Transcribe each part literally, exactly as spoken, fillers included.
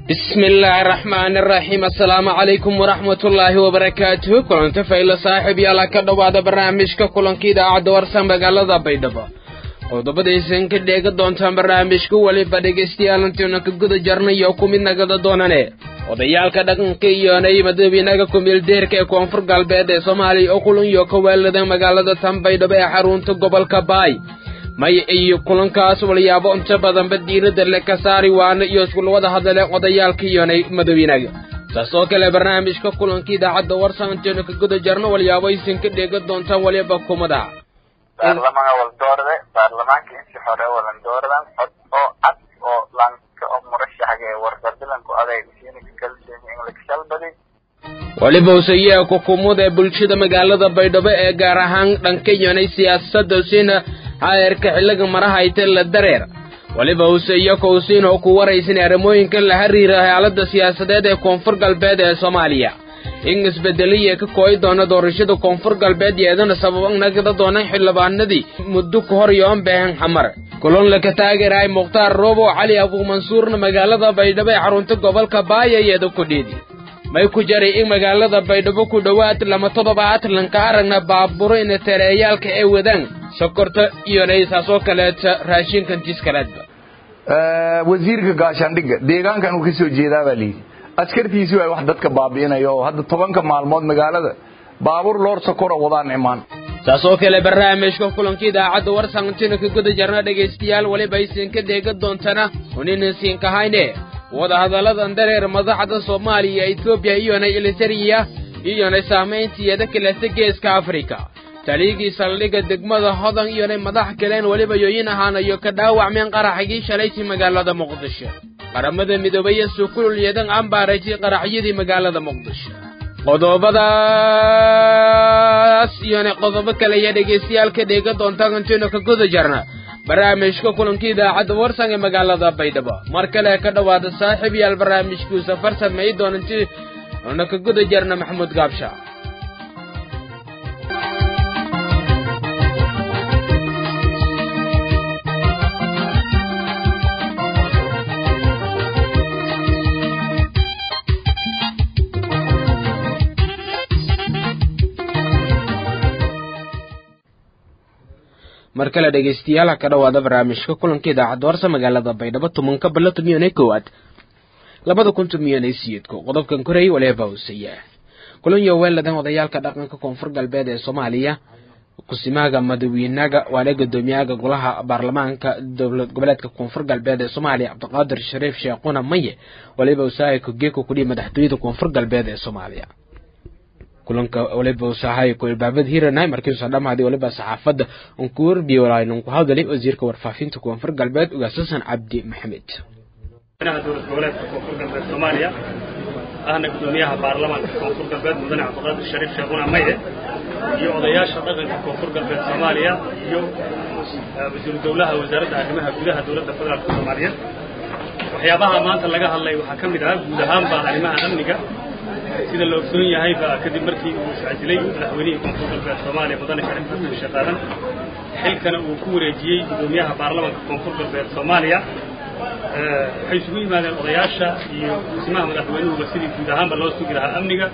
بسم الله الرحمن الرحيم السلام عليكم ورحمة الله وبركاته كلنت فايل صاحب يلا كدواد برنامجك كلنكي idaacada warsan magaalada Baydhabo qodobadaysan ka dheega doontaan barnaamijku waliba dhageystayaal ka guda jarnayo ku mid nagada doonane odayaalka dhaqanka iyo madaxweynaha ku meel deerka ee koonfur galbeed ee Soomaaliya oo kulan iyo ka weelada magaalada Baydhabo ee xarunta gobolka Baay may iyo kulankaas waliyaabo inta badan badiirada la ka saari waana iyo isku wada hadalay odayaalka iyo madaxweynaha taasoo kale barnaamijka kulankii idaacada warsan ka guda jarno waliyaabo isin ka dheega doontaan waliba kumada baarlamaanka wal doorade baarlamaanka intii hore walan dooradan cod oo cad oo lanka oo murashaxga ee warbaahinta ku adeegsiin kalsoon in la kashalbaday waliba usayee ku kumuda bulshada magaalada Baydhabo ee gaar ahaan dhanka yoonay siyaasadda sina hay'arka xilliga maraha ay la dareer waliba usayee ku usiin oo ku waraysan arrimooyinka la xiriira xaaladda siyaasadeed ee koonfur galbeed ee Soomaaliya in isbedeliye ka kooy doona doorashada koonfur galbeed iyadana sabab nagada doona xilbaanadii muddo ka hor yoon baahan xamar kulan la ka taageeray Muqtaar Roobo Cali Abu Mansuurna magaalada Baydhabo ee xarunta gobolka Baay iyada ku dheedii may ku jaray in magaalada Baydhabo ku dhawaad lama toddobaad lanka aragna baabuur in tareeyalka ay wadaan sokorta iyo naysaasoo kale raashinkan tiskalaadba ee wasiirka gaashaandhigga deegaankan uu ka soo jeedaa bali askartiisu ay wax dadka baabiinayo hadda tobanka maalmood magaalada baabuur loor sokora wadaan imaan taasoo kale barnaamijka kulankii idaacada warsan ka guda jarna dhageystayaal waliba isin ka deega doontana unina siin ka hayne wada hadaladan dareer madaxda Soomaaliya Itoobiya iyo Eritrea iyo saameyntiisa kala geeska Afrika taliigi saldhiga degmada hodan iyo madax kale waliba yooyin ahaan iyo ka dhaawacmeen qaraxigii shalaytii magaalada Muqdisho qaramada midoobay suuqul yeedan ambaaraysi qaraxyadii magaalada Muqdisho qodobadaas iyo qodobo kale iyo dhageystayaal ka dheega doontaan inta ka guda jarna barnaamijka kulankii idaacada warsan ee magaalada Baydhabo mar kale ka dhawaada saaxiibayaal barnaamijku safar sameey doonantii oo ka guda jarna Maxamed Gaabsha markale dhageystayaal ka dhawaada barnaamijka kulankii idaacada warsan magaalada Baydhabo tobanka bilood miyaanay koowaad labada kun miyaanay siyeedko qodobkan koreey waliba usaya kulan iyo weeladan odayaalka dhaqanka koonfur galbeed ee Soomaaliya kusimaaga madaxweynaha wala gudoomiyaha golaha baarlamaanka dowlad goboleedka koonfur galbeed ee Soomaaliya Cabdiqaadir Shariif Sheekuna Maye waliba usay ku geeko ku dhimay madaxtooyada koonfur galbeed ee Soomaaliya kulanka waliba usahay ku ilbaabad hiranay markii uu dhamaadey waliba saxaafada oo ku warbiyo walaayeen ku hadalay wasiirka warfaafinta koonfur galbeed ugaasan Cabdi Maxamed أنا دولة الولايات كونفور قلبات سوماليا أنا قدوميها برلمان كونفور قلبات مدن عبد الشريف شيخونا مية يو ضياش رجل كونفور قلبات سوماليا يو وزير الدولة وزارة أهمها جودها دولة الفدرال الصومالية وحيابها ما أنت لقاها الله وحكم ده جودها بأهمها أمنية سيد الأكسونية هاي فكذب مركي وسعدلي نحويني كونفور قلبات سوماليا مدن شريف حسن الشقارة حل كان وكورة جي قدوميها برلمان كونفور قلبات سوماليا حيثوي ما القضياشة يسمعها مدحوينه وسيدي جودهان بالله سوقرها أمنية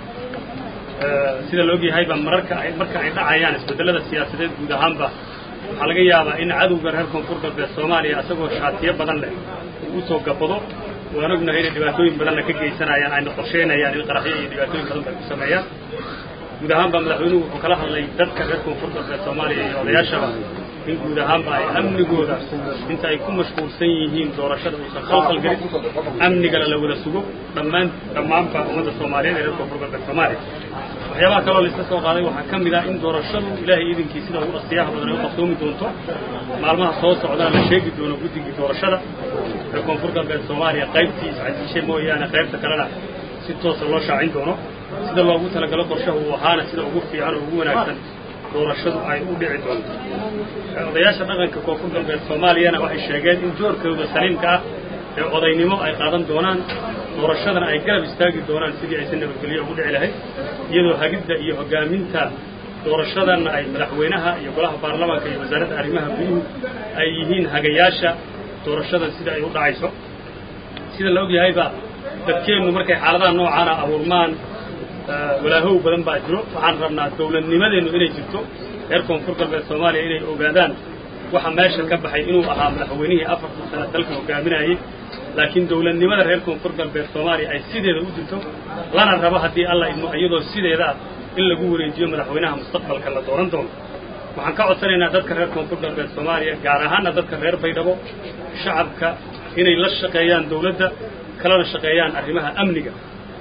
سيد اللوجي هاي بمركة مركة عند عيان استدلت السياسات جودهان به حلقة يابا إن عدو جرهر كونفور بالصومالية أسقوا شاتية بدن له وسوق قبضه ونقولنا هنا دباتوين بدلنا كجي سنة يعني عند قرشينا يعني القرحية دباتوين بدن بالسماية جودهان بمدحوينه وكلها اللي ذكر كونفور بالصومالية قضياشة in guud ahaanba ay amnigooda inta ay ku mashquulsan yihiin doorashada uu khalkhal galin amniga la wada sugo dhammaan dhammaanba ummadda Soomaaliyeed ee koonfur galbeed Soomaaliya waxyaabaha kale oo la iska soo qaaday waxaa ka mid ah in doorashadu Ilaahay idinkiisa sida ugu astiyaha badan ay u qabsoomi doonto maalmaha soo socda la sheegi doono guddiga doorashada ee koonfur galbeed Soomaaliya qaybtiisa cadishay mooyaane qaybta kalena si toos ah loo shaacin doono sida loogu talagalo qorshaha uu ahaana sida ugu fiican oo ugu wanaagsan doorashadu ay u dhici doonto odayaasha dhaqanka koonfur galbeed Soomaaliyana waxay sheegeen in joorkooda saliimka ah ee odaynimo ay qaadan doonaan doorashadana ay garab istaagi doonaan sidii ay nabadgelyo ugu dhici lahayd iyadoo hagidda iyo hogaaminta doorashadana ay madaxweynaha iyo golaha baarlamaanka iyo wasaaradda arrimaha gudaha ay yihiin hagayaasha doorashada sida ay u dhacayso sida la og yahay ba dadkeenu markay xaaladaha noocaana abuurmaan walaahow badan baa jiro waxaan rabnaa dawladnimadeenu inay jirto reer koonfur galbeed Soomaaliya inay ogaadaan waxa meesha ka baxay inuu ahaa madaxweynihii afartan sano dalka hogaaminayay laakiin dawladnimada reer koonfur galbeed Soomaaliya ay sideeda u jirto lana rabo hadii Allah idmo iyadoo sideeda in lagu wareejiyo madaxweynaha mustaqbalka la dooran doono waxaan ka codsanaynaa dadka reer koonfur galbeed Soomaaliya gaar ahaan dadka reer Baydhabo shacabka inay la shaqeeyaan dawladda kala shaqeeyaan arrimaha amniga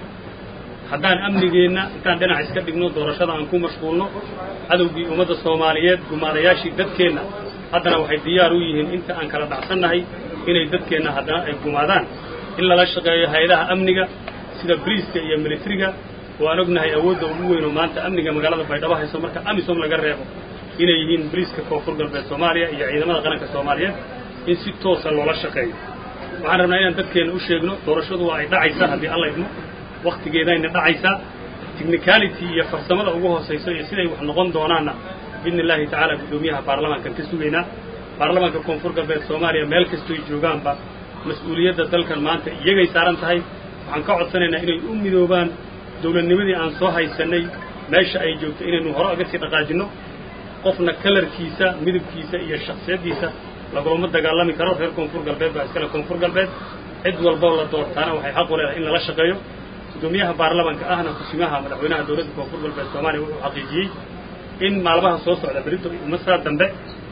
haddaan amnigeena intaan dhinac iska dhigno doorashada aan ku mashquulno cadawgii ummadda Soomaaliyeed gumaadayaashii dadkeena haddana waxay diyaar u yihiin inta aan kala dhacsanahay inay dadkeena haddana ay gumaadaan in la shaqeeyo hay'adaha amniga sida booliiska iyo militariga waan ognahay awoodda ugu weyn oo maanta amniga magaalada Baydhabo hayso marka amisom laga reebo inay yihiin booliiska koonfur galbeed Soomaaliya iyo ciidamada qaranka Soomaaliyeed in si toos ah loola shaqeeyo waxaan rabnaa inaan dadkeena u sheegno doorashadu waa ay dhacaysaa haddii Allah idmo waqtigeedayna dhacaysaa technicality iyo farsamada ugu hooseyso iyo siday wax noqon doonaana بإذن الله تعالى بدوميها برلمان كان كسوينا برلمان كونفور قبل سوماليا ملك استوي جوجان با مسؤولية ذلك المانت يجي سارن تهاي عن قاعد سنة إنه أمي دوبان دولة النمدي عن صاحي السنة ماشى أي جوت إنه نهراء قصي تقاجنه قفنا كلر كيسة مدب كيسة هي الشخصيات كيسة لقوا مدة قال لهم كرر غير كونفور قبل بس كلا كونفور قبل عدوا البولة دور ثانا وحي حقوا له إن لا شقيه دوميها برلمان كأهنا قسمها مدحونها دولة كونفور قبل سوماليا وحقيقي in maalmaha soo socda berito mas'aad dambe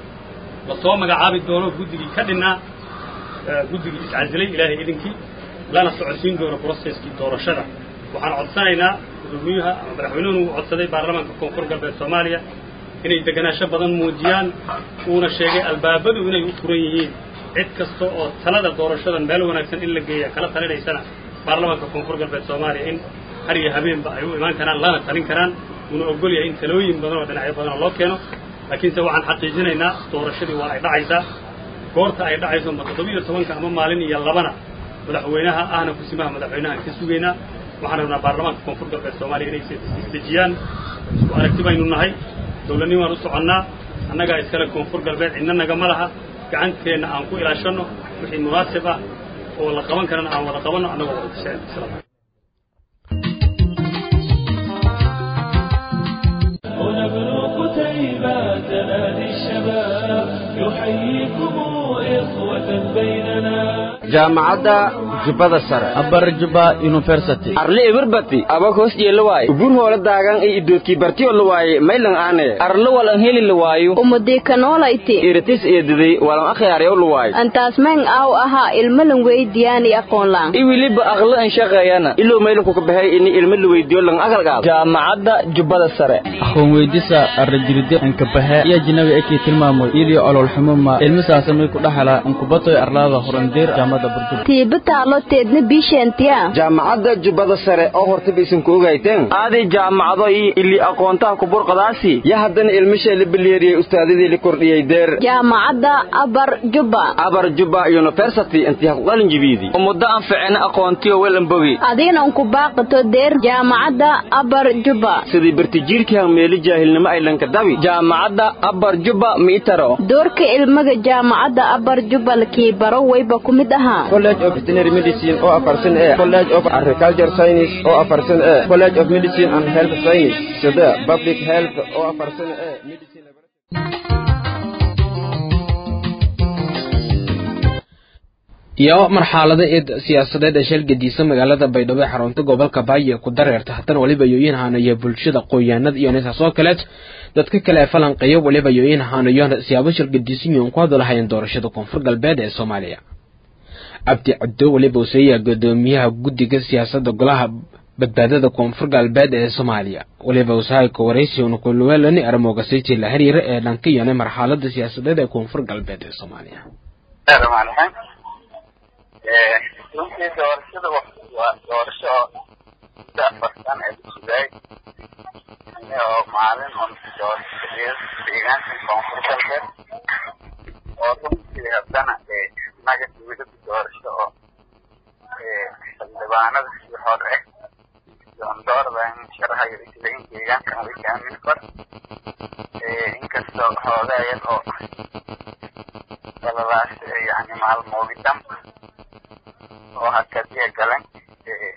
la soo magacaabay doono guddiga ka dhinaa guddiga iscazilay ilaahay idinkii lana socodsiin doono processkii doorashada waxaan codsanaynaa gudoomiyaha madaxweynuhu codsaday baarlamaanka koonfur galbeed Soomaaliya inay deganaansho badan muujiyaan uuna sheegay albaabadu inay u furan yihiin cid kasta oo talada doorashada meel wanaagsan in la geeyo kala talinaysana baarlamaanka koonfur galbeed Soomaaliya in har iyo habeenba ay u imaan karaan lana talin karaan ونقول يا إنت لوين بدنا ودنا بدنا الله كانوا لكن سواء عن حقيقتنا إن دورشدي واحد عايزة كورت أيد عايزة متطبيع سواء كمان مالين يلا بنا مدحوينها أهنا كسمها مدحوينها كسوينا وحنا من البرلمان كونفور قبل السومالي إني استجيان وأركتبين النهاي دولني ورسو عنا أنا قاعد أتكلم كونفور قبل إننا جمالها كأنت كنا أنكو إلى شنو وحي مناسبة ولا كمان كنا أو ولا كمان أنا بقول السلام تنادي الشباب يحييكم إخوة بيننا جامعة جبهة السر أبر جبهة يونيفرسيتي أرلي إبربتي أباكوس يلواي وبور هو لداعان أي دوكي برتي اللواي ميلان أنا أرلو ولا هيل اللواي ومديكن ولا إتي إرتيس إدري ولا أخيار اللواي أنت اسمعن أو أها الملون ويدياني أقول لان إيويلي بأغلى إن شغيانا إلو ميلون كوكبهاي إني الملون ويديو لان أغلى قال جامعة جبهة السر أخو ويديسا الرجل أنك بها يا جنبي أكيد المامو إلي على الحمومة المسا سمي كل حلا أنك بطي أرلاضة خرندير جامعة برجل تيبت على تدني بيشنتيا جامعة جبهة السر أهور تبيسن كوجايتين هذه جامعة اللي أقوانتها كبر قداسي يا هدن المشي اللي بالليري أستاذي اللي كردي يدير جامعة أبر جبا أبر جبا يونيفرسيتي أنت هقولين جبيدي ومدة أنفعنا أقوانتي ويلنبوي أدين أنكو باقة تدير جامعة أبر جبا سيدي برتجير كان ميلي جاهل نما إلان كدابي جامعة أبر جبا ميترو دورك المج جامعة أبر جبا لكي برو ويبا كمدها College of Veterinary Medicine أو أفرسن إيه College of Agriculture Science أو أفرسن إيه College of Medicine and Health Science سده Public Health أو أفرسن إيه Medicine iyo marxalada ee siyaasadeed ee shil gadiisa magaalada Baydhabo xarunta gobolka Baayo ku dareerta hadan waliba yooyin haanaya bulshada qoyaanad iyo neesaasoo kale dadka kale falanqeeyo waliba yooyin haanayo siyaabo shil gadiisin ku hadalhayn doorashada koonfur galbeed ee Soomaaliya abdi caddo waliba uu sayaa gudoomiyaha guddiga siyaasadda golaha badbaadada koonfur galbeed ee Soomaaliya waliba uu sahay ku wareysi uu ku leeyahay armoga saytii la xiriira ee dhanka yana marxalada siyaasadeed ee koonfur galbeed ee Soomaaliya runtii doorashada waa doorasho dafarsan ee suday oo maalin on doorashada deegaanka koonfur galbeed oo runtii haddana ee naga dibadda doorasho oo ee xildhibaanada si hore doon doordan sharaxay isleeyin deegaanka way kaamin kor ee inkastoo xoogayeen oo dalalaas yani maalmoodii dam oo hakadiya galan ee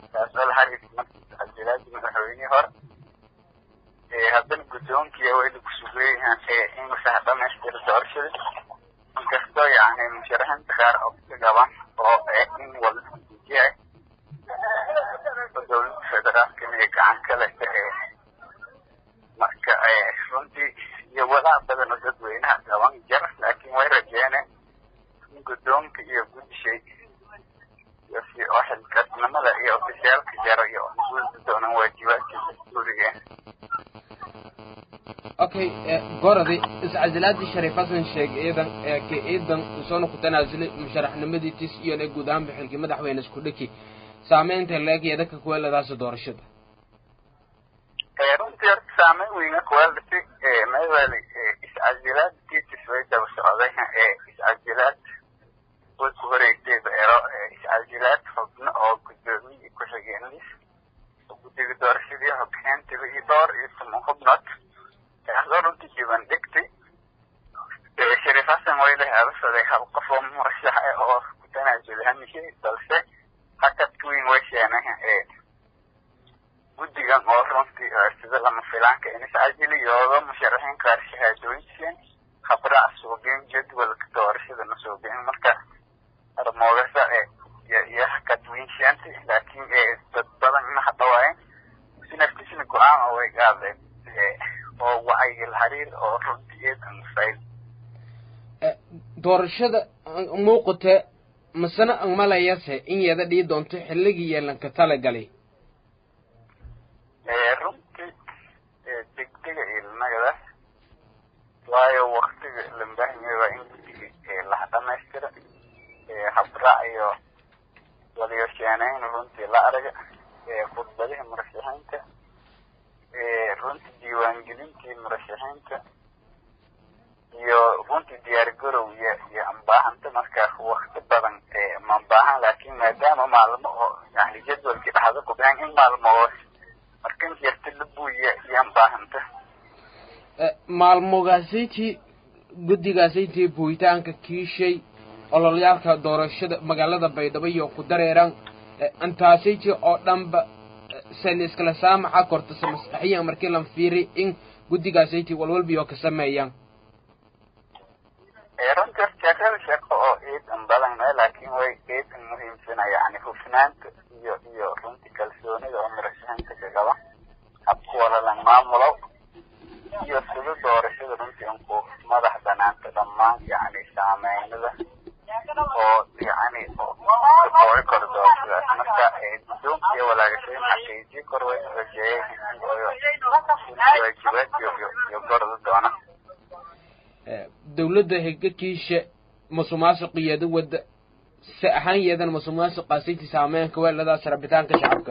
taasoo la xiriirta markiisa cajilaadii madaxweynihii hore haddana guddoonkiiya wayla ku sugeeyaan in masax dhamaystira doorashada inkastoo yani musharaxiinta qaar oo ka gaban oo in walyahay oo dowladda federaalka inay gacan ka leh marka runtii iyo walaac badan oo dadweynaha gaban jar laakiin way rajeene in guddoonka iyo guddishay iyo si oo xilkasnimada iyo ofisiyaalka jara iyo guulda doonan waajibaadkiisa gurigeen okay goradi iscazilaadii shariif xasan sheeg ciidan ee ka ciidan soo noqon tanaasulay musharaxnimadiis iyo inay guud ahaan xilkii madaxweyne isku dhiki saameynta leegeeda ka kuweeladaas doorashada ee runtii saameyn weyn ku weelday ee meewali iscazilaadii way daba socday ee iscazilaad way ku wareegtay beero iscazilaad xubno oo gudoomiye ku xigeenlis guddiga doorashadii hoggaantiba iyo door iyo tumo xubnood أخذوا رنتي جبان دكتي شريف حسن ويله هذا صدق هذا قفوا مرشح أو كتنازل هم شيء بلسه حتى توين وش أنا بدي كان أورنتي استدل لما فلان كأني سأجلي يوم مشارحين كارش هادويشين خبرة سوبين جدول كتور شذا نسوبين مركا الموضوع يا يا كتوين شانتي لكن تطلع من حطوين سنفتش نقام أو يقابل oo wacyi xiriir oo runtiyeed aan fayl doorashada muuqata masana aan malayase in yada dhii doonto xilligii yeelanka tala galay ee runtii degdega ilmada waayo waqtiga lambaahmay waa in ee la dhamaystira ee habra iyo waliyaashaanayn runtii la araga ee khudbadaha murashaxiinta runtii diiwaangelintii murashaxiinta iyo runtii diyaar garow iyo iyo ambaahanta markaa waqti badan ma baahan laakiin maadaama maalmo oo yani jadwalkii dhaxda ku bixin in maalmo oo markan jirta la buuya iyo ambaahanta maalmogaasaytii guddigaasaytii buuyitaanka kiishay ololyaalka doorashada magaalada baydhabo iyo ku dareeraan antaasaytii oo dhanba san iskala saamaxa korta samasaxiyan markii la fiiri in guddigaasaytii walwalba iyo ka sameeyaan ee runtii shaqada shaqo oo ciidan badan ma laakiin way ciidan muhiimsana yani hufnaanta iyo iyo runtii kalsoonida oo murashaxiinta ka qaba habku wala la maamulo iyo sida doorashada runtii unku madax banaanta dhammaan yani saameynada oo yani oo kor doorashada marka guddoonkiya walaagashay xaqiijin kor way rajeeyeen waajibaad iyo gorda doona dawladda heggakiisha musuqmaasuqiyada wada si ahaan yeedan musuqmaasuqaasaytii saameynka weeladaas rabitaanka shacabka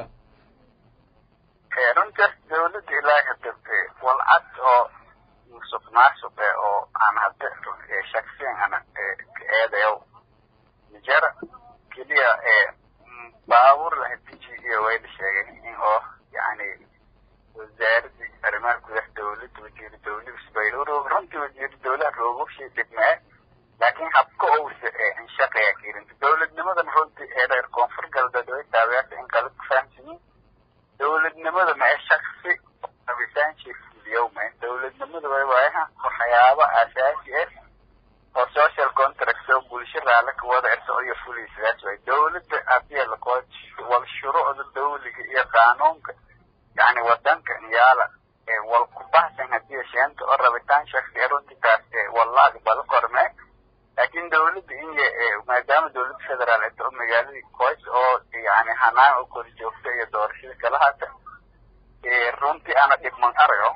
runtii dawladda ilaahi hadda walcad oo musuqmaasuq oo aan hadda shaksiyan ana eedayo jara keliya baabuur la hadiji iyo way la sheegay in oo yani wasaaradda arrimaha gudaha dawladda wasiir dawladda isbayruur runtii wasiir dawladda loogu shay degmaa laakiin habka uu in shaqeeya kirinta dawladnimadan runtii ee reer koonfur galbeed way taageerta in kala fahamsiin dawladnimada ma shakhsi rabitaan shifliyow ma dawladnimada way waayaha waxyaabo aasaasi ah oo social contract oo bulshada la wada irso iyo fulisaas way dawladda abiya la qood wal shuruucda dawliga iyo qaanuunka yani wadanka yaala ee wal ku baxsan hadii sheento oo rabitaan shakhsi runtii taas wallahi bal qorme laakiin dawladda in maadaama dawladda federaal ay tahay magaalada qoys oo yani hanaan oo kor joogta iyo doorashada kala hata ee runtii ana dhibman arayo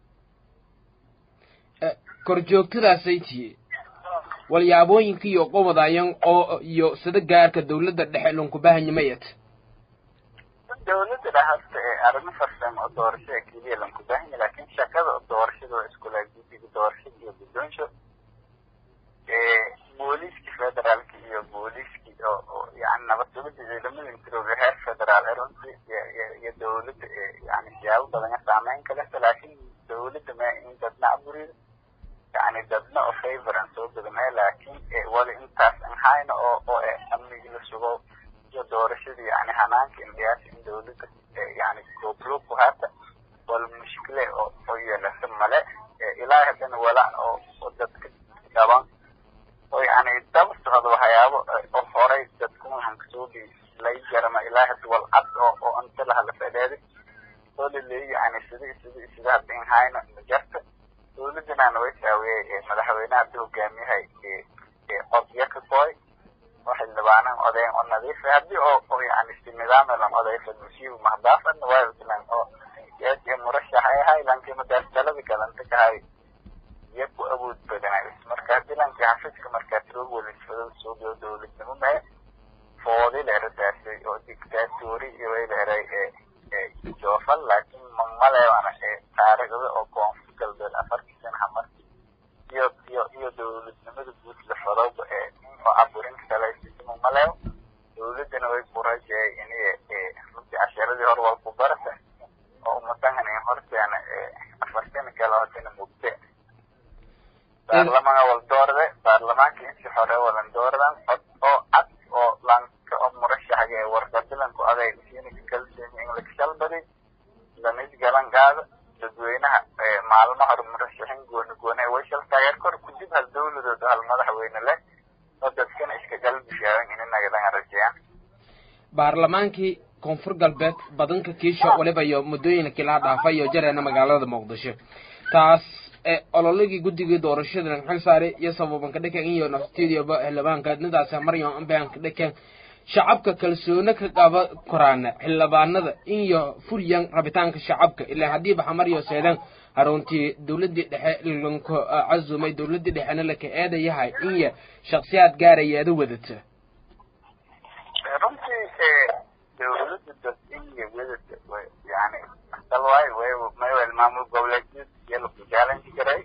kor joogtadaasaytii walyaabooyinkii iyo qobodayaan oo iyo sida gaarka dawladda dhexe lunku baahanyimayad dawladda dhaxalta ee arrimo farsamo oo doorashada keliya lunku baahanya laakiin shaqada doorashada waa isku laaguddiga doorashada iyo guddoonsho ee booliiska federaalka iyo booliiska oo yani nabad sugidda ciidamada intirooga heer federaal ee runtii iyo dawladda yani siyaabo badan saameyn ka lehta laakiin dawladda ma in dadna aburido يعني دبنا أو فيفر عن صوب دماء لكن ولا إنتاس إنهاين أو أو أمني جلسوا iyo doorashadii yani hanaanka indiyaasha in dawladda yani goobloog ku haata wal mushkile oo oo yeelata male ilaa haddana walaa oo oo dadka gaban oo yani daba socdo waxyaabo oo horay dadku hanksoobi lay jarama ilaa hadda wal cad oo oo inta la fadhiday oo leeyahay yani sidii sidii sida hadda in hayna jarta dawladana way taawiyay madaxweynaha hogaamiyaha ee qodya ka soo waxay labaanaan oday oo nadiif ah hadii oo yani si nidaam la oday fadhiyo mahdaafan waa islan oo yaati murashax ay hay laakiin madaas talada galanta ka hay yaku awood badan marka dilan ka xafiiska marka trog wala isfadal soo dio dawladnimo ma foodi la radaasay oo dictatori iyo ay leeray ee joofal laakiin mamale wana ee taariikhda oo koonfur galbeed afartii sano hamar iyo iyo iyo dawladnimada guud la faroobo ee oo aburin kale si mamale dawladana way qorajay inay ee runtii casharadii hor wal ku barata oo matahan in horteena ee afartan kala horteena mugte baarlamaanka wal doorade baarlamaanka intii hore walan dooradan oo cad oo lanka oo murashaxga ee warqadilan ku aday inay kalsoon in la kashalbadi lamid galan gaada dadweynaha ee maalmaha hore murashaxin gooni gooni way shal taageer kor ku dib hal dawladooda hal madaxweyne leh oo dadkan iska galbi fiican in naga laga rajayaan baarlamaankii koonfur galbeed badanka kiisha waliba iyo muddooyin kala dhaafay iyo jareena magaalada muqdisho taas ee ololagii guddiga doorashada xil saaray iyo sababan ka dhakan iyo naftiidaba xildhibaanka nidaas maryo ambaan ka dhakan shacabka kalsoona ka qaba quraana xildhibaanada iyo furyan rabitaanka shacabka ilaa hadii ba maryo seedan haruntii dawladda dhexe lanko azumay dawladda dhexena la ka eedayahay in shakhsiyaad gaarayada wadata runtii ee dawladda dadkiga wadata yani dalwaay way may wal maamul goboleedyada iyo la jaalan jiray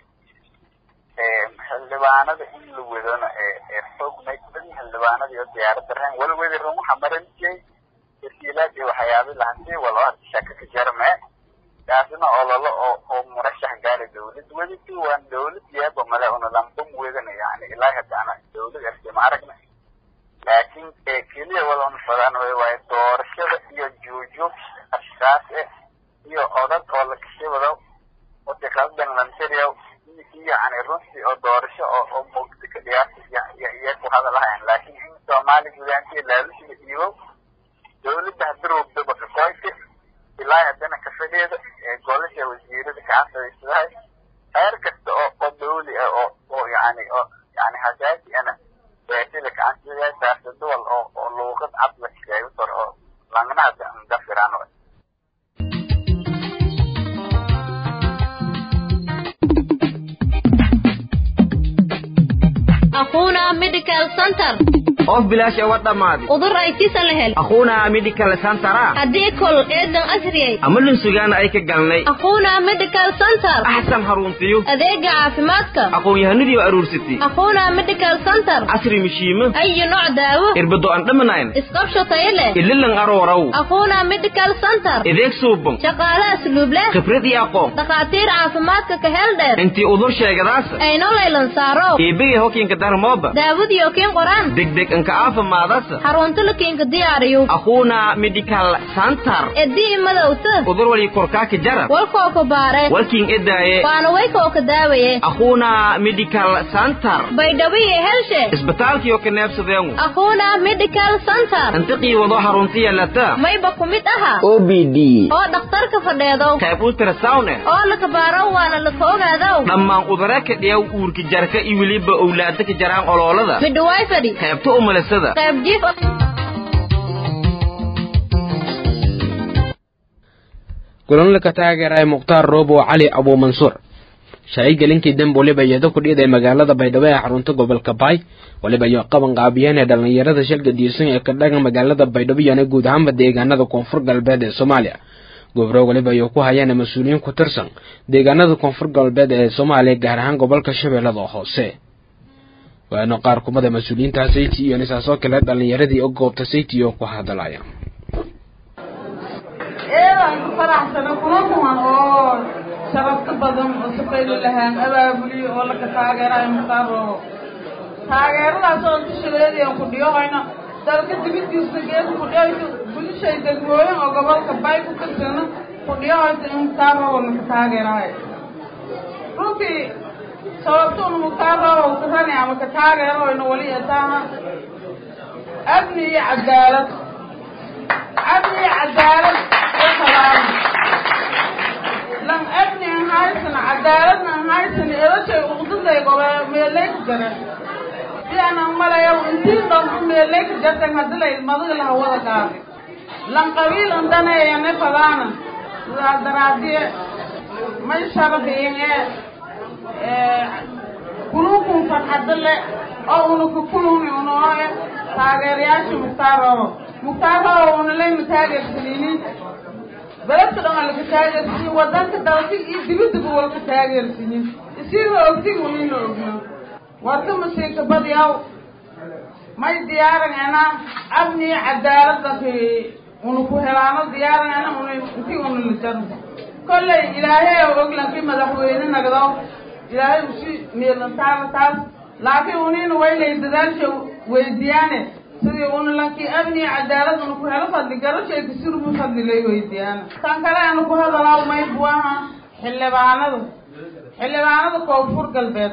ee xildhibaanada in la wadana ee xoog may badan xildhibaanada iyo diyaarad dareen wal wadi rumo xamaranjay wasiilaad iyo waxyaabo lahaantii wala shaka ka jarmay taasina ololo oo oo murashax gaar dawlad waditi waan dawlad yaaba mala una lambum wadana yani ilaa hadana dawlad arki ma aragna laakiin ee kaliya wala un fadaan way way doorashada iyo juujub ashkaas iyo odad oo la kashibado oo deeqadan lantiriyo yani runtii oo doorasho oo oo mugdi ka dhiyaasi iyo iyo ku hadalahayn laakiin in Soomaali gudaantii laalushida iyo dawladda hadroobda ba qoyska ilaa hadana ka fadhiyada ee golasha wasiirada ka casaysaday heer kasta oo oo dawli ah oo oo yani oo yani hasaasi ana beesila ka casaysaday taasoo dawal oo oo luuqad cad la sheego tor oo langnaada dafiraan أخونا ميديكال سنتر of bilaash ee wadamaadi udur ay tisan lahel أخونا medical center haddii kol eedan asriyay ama lin sugaan ay ka galnay أخونا ميديكال سنتر axsan haruntiyo adeega caafimaadka aqoon-yahanadii oo aruursatay أخونا ميديكال سنتر casri mishiimo أي نوع daawo irbado aan dhamanayn isqabsho tayo leh ililan aroorow أخونا ميديكال سنتر ideeg suuban shaqaale asluub leh khibrad iyo aqoon dhakhaatiir caafimaadka ka hel dheer intii udur sheegadaas ay noloylan saaro iibigay hokiinka darmooba daawadiyo kiin qoraan degdeg inka caafimaadaas xarunta la kiinka diyaariyo أخونا medical center edii madowta udur wali korkaaka jara walkoo ka baare walkiin edaaye waana waykoo ka daawaye أخونا medical center baydhawiye helshe isbitaalkii oo ka neebsadeengu أخونا ميديكال سنتر intiqii wado haruntiya lata mayba ku mid aha O B D oo dhakhtarka fadheedo qayb ultrasound oo la kabaaro waana la koogaado dhammaan udara ka dhiyaw uurka jarka iyo weliba owlaada ka jaraan oloolada midwaay fadhi qaybta umalasada qayb jiif kulan la ka taageeray muqtaar roobo cali abu mansuur shay galinkii dambe waliba iyada ku dhiiday magaalada baydhabo ee xarunta gobolka baay waliba iyo qaban qaabiyeen ee dhalinyarada shilka diisan ee ka dhagan magaalada baydhabo iyo guud ahaanba deegaanada koonfur galbeed ee Soomaaliya gobro waliba iyo ku hayaan mas'uuliyiin ku tirsan deegaanada koonfur galbeed ee Soomaaliya gaar ahaan gobolka Shabeellada Hoose waana qaar kumada mas'uuliyiinta sayti iyo nisaasoo kale dhalinyaradii oo goobta sayti oo ku hadalaya eedan ku faraxsana kuma kuwan oo sharafta badan oo safayda lahaan abaabuli oo la ka taageerayo muqtaar roobo taageeradaas oo tushadeedii aan ku dhiyohayna dalka dibadiisa geedu ku dhayto bulshay degmooyin oo gobolka bay ku tirsana ku dhiyahaysa in mukhtaar robow ka taageerahay runtii sababtuuna mukhtaar robow tirani ama ka taageeroyna weli ataaha amni iyo cadaalad amni iyo cadaalad oo salaam lan amni aan haysan cadaaladna aan haysan eedashay uqdaday goba meelay ku jira يعني أمال يوم إنتين ضمن ملك جت هذول الماضي اللي هو ذكر لان قبيل عندنا يعني فلانا درادي ما يشرب يعني كلكم فرحدل أو إنكم كلون ينوع تاجرياش مختاروا مختاروا ونلين متاجر سنين بلد تدعم الكتاجر سنين وذاك الدراسي يدبي تقول الكتاجر سنين يصير أكتر منين أبنا وأنتم مسيك بدياو ما يديارن أنا أبني عدالة في ونكوهلانا ديارن أنا ونتي ونلجن كل إلهي وأقول في مذهبين نقدر إلهي وشي ميلان تار تار لكن ونين ويل يدرس ويديانه سوي ونلقي أبني عدالة ونكوهلا فضل جرش يكسر بفضل لي ويديانه كان كلا نكوهلا لا ما يبواها حلبانا حلبانا كوفور قلبت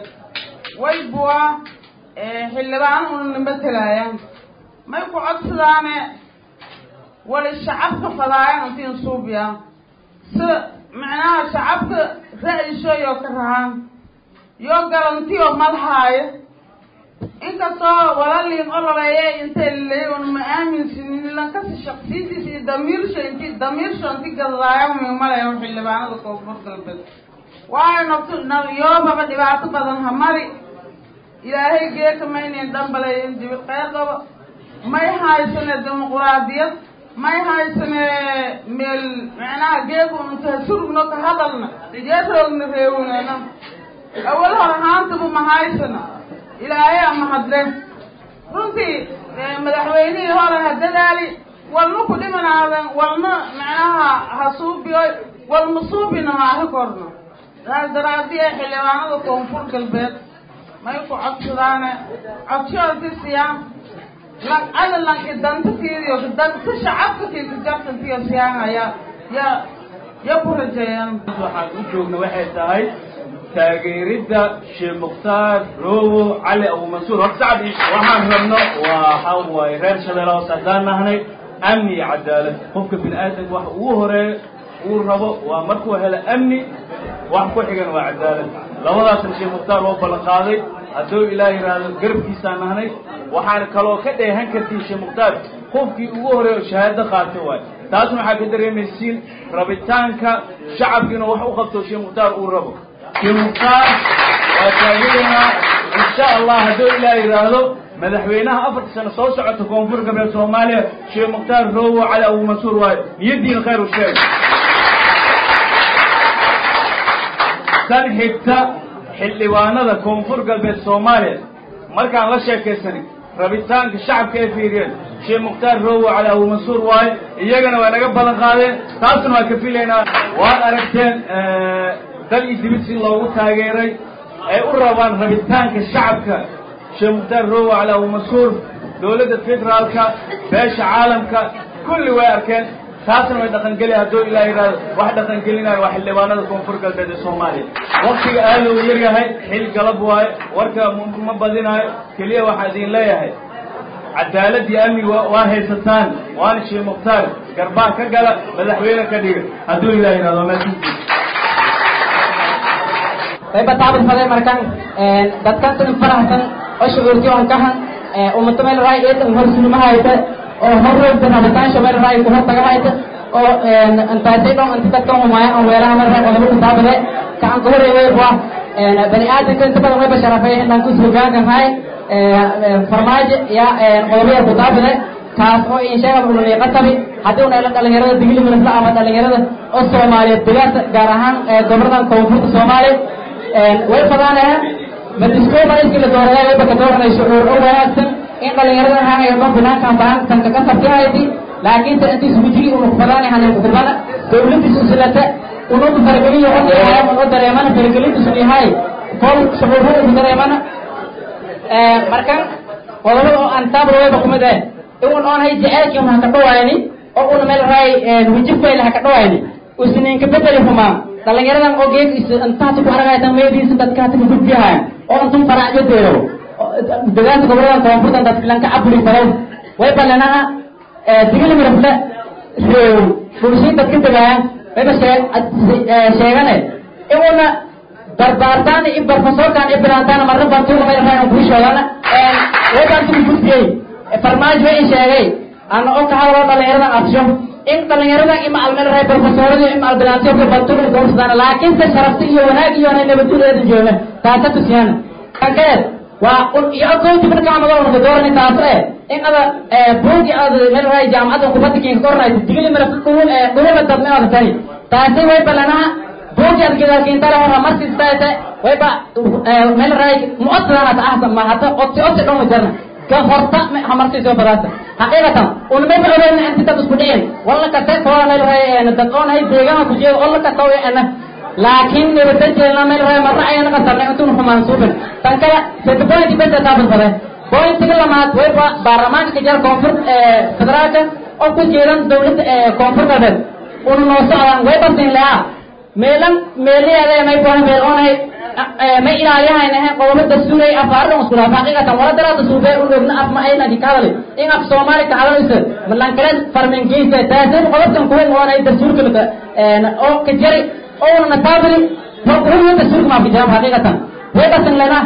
ويبوا حلبان ونبتلايا ما يكون عطلانه ولا الشعب فلايا انتين صوبيا س معناها شعبك رأي شوي يكرهان يقرنتي وملحاي انك تو ولا اللي نقول لي انت اللي ونمآمن سنين لان كاس شخصيتي سي ضمير شيء انت ضمير شو انت قضايا من ملا يوم حلبان وكوفر قلبك واي نقول يوم ما بدي بعطي بدن هماري إلهي جيك ما يندم بلا ينجب القيادة ما يهاي سنة ديمقراطية ما يهاي سنة مل معناها جيك ونتهسر منك هذلنا جيسر ونفيونا أولها هانتبو ما هاي سنة إلهي أما حدله رنتي مدحويني هورا هددالي والنكو دي من هذا والنا معناها هصوبي والمصوبي نها هكورنا هذا درادية حلوانا وكونفور قلبات ما يكون عطشانة عطشانة السيام لك أنا لك إدان تكيري وإدان تشعبك في تجارة في السيامة يا يا يا برجيان waxaan u joogna waxay tahay taageeridda Sheekh Mukhtaar Robow Cali Abu Mansuur Sacdi waxaan rabno waxa way reer Shabeellaha Saadaanahnay amni cadaalad qofka bini'aadamka wax uu horeeyo uu rabo waa markuu helo amni wax ku xigan waa cadaalad labadaas Sheekh Mukhtaar oo balan qaaday haduu Ilaahay raado garabkiisa nahnay waxaan kaloo ka dheehan kartii Sheekh Mukhtaar qofkii ugu horeeyo shahaado qaatay way taasna waxa ka dareemaysiin rabitaanka shacabkina wax u qabto Sheekh Mukhtaar uu rabo Sheekh Mukhtaar waa taageerina insha Allah haduu Ilaahay raado madaxweynaha afarta sano soo socota koonfur galbeed Soomaaliya Sheekh Mukhtaar Robow Cali Abu Mansuur way niyadiin khayr u sheeg tan xigta xildhibaanada koonfur galbeed Soomaaliya markaan la sheekaysanay rabitaanka shacabka ee fiiriyeen Sheekh Mukhtaar Robow Cali Abu Mansuur way iyagana waa naga balan qaadeen taasna waa ka filaynaa waan aragteen dal idibisi loogu taageeray ay u rabaan rabitaanka shacabka Sheekh Mukhtaar Robow Cali Abu Mansuur dawladda federaalka beesha caalamka kulli way arkeen taasna way dhaqan gali hadoo Ilaahay raado wax dhaqan galinayo wax xildhibaanada koonfur galbeed Soomaaliya waqtiga aad uu yar yahay xil galab waay warka ma badinayo kaliya waxa idin leeyahay cadaalad iyo amni waa haysataan waan Sheekh Mukhtaar garbaa ka gala madaxweyne ka dhiga hadoo Ilaahay raado ma tiisi ay bataabad faday markan ee dadkan tan faraxsan oo shucuurtii aan ka han ee ummadda meel raay ee horsumaha hayta oo horreeyta rabitaan shabeel raay ku hortaga hayta oo antaasay dhoon inta dadka umaya aan weeraha markan oo lagu taabade kaan ku horeeyay waa bani aadamka inta badan way basharafay inaan ku suugaan hay ee farmaajo ya qowmiya ku taabade kaas oo in sheegay uu leeyahay qatabi hadii uu la dhalinyarada digil milisla ama dhalinyarada oo Soomaaliyeed bilaas gaar ahaan gobolka koonfurta Soomaaliya way fadanaha madisko baayis la dooraday way baka dooranay shucuur oo wanaagsan in dhalinyarada haanay ma banaanka baan tan ka sabtaaydi laakiin tan intii sujigi uu fadanahay hanay ku dibana dawladda silsilada uu u fargaliyo oo ay oo dareemana fargaliyo soo yahay kol shucuur uu dareemana ee markan walaalo aan taabro way bakumada iwan oon hay jaceelkii un haka dhawaayni oo una meel raay wijifayla haka dhawaayni usninka bedeli humaa dhalinyaradan oo geeg intaata ku aragaytan meediisa dadkaata ku gudbiyahayan oo intun faracyo deero deegaanka gobolladan koonfurtan dadkilanka caburi falow way balanaha digili mirafle reew bulshii dadka degaayan wayba sheegane iwana barbaartaan i barfasoorkaan i bilaantaan marna bantuuga meel raay buushoodana waybaan tugu gudbiyey farmaajo way in sheegay ana oo ka hadloo dhalinyaradan absho in dhalinyaradan ima almeel raay barfasoorada ima albilaantiyoka bantuuga goorsadaan laakiinse sharafta iyo wanaag iyo anay nabaduleeda joogna taasa tusiyana kankeed waa iyo gooti marka aan wada wada doorani taas eh in ada boogi ada meel raay jaamacada kubadda kiin kornay digili mara ku ee dhulka dadna ada tani taasi way balanaha boogi ada kida kiin tara hora marsi taase way ba meel raay mu'assasana taahsan ma hata otti otti dhon jarna ka horta ma marsi soo baraata haqiiqatan un ma bacdan inta dad isku dhicin walla ka tay soo meel raay dad oon hay deegaan ku jeedo walla ka taw ana laakiin nabadgelyo meel raay marna ayna ka sarnay intuu xumaan suuban tan kala sadboon dibadda taabad fadhay bointiga lamaad way baarlamaanka jar koonfur federaalka oo ku jeedan dawladda koonfur galbeed uu noo socdaan way barteen laa meelan meeliyaada may boohan meel oonay ma ilaaliyahayna qowmada suuray afaardan isku haqiiqatan wala daraada suubay u dhogna af ma ayna dikadale in af Soomaali ka hadlayso malan kale farmankiisa taasir qodobkan ku oonay dastuurka oo ka jari oo na taabiri wuxuu dastuurka ma bijaa haqiiqatan way barteen lana